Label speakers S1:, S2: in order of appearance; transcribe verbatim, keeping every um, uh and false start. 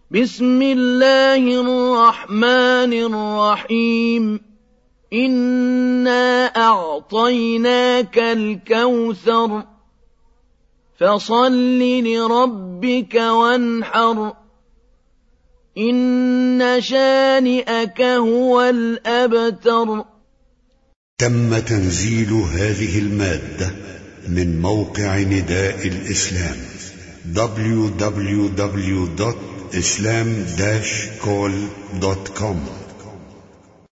S1: بسم الله الرحمن الرحيم إنا أعطيناك الكوثر فصل لربك وانحر إن شانئك هو الأبتر.
S2: تم تنزيل هذه المادة من موقع نداء الإسلام دبليو دبليو دبليو دوت إسلام داش كول دوت كوم.